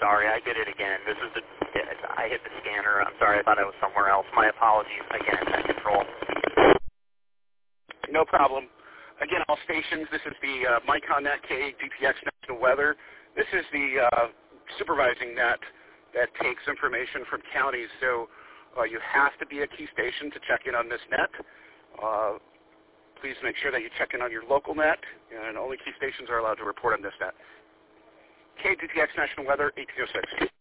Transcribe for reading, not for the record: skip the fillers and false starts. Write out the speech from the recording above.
sorry. I did it again. I hit the scanner. I'm sorry. I thought I was somewhere else. My apologies again, Net Control. No problem. Again, all stations, this is the MyConNet KDTX National Weather. This is the supervising net that takes information from counties. So you have to be a key station to check in on this net. Please make sure that you check in on your local net, and only key stations are allowed to report on this net. KDTX National Weather, 1806.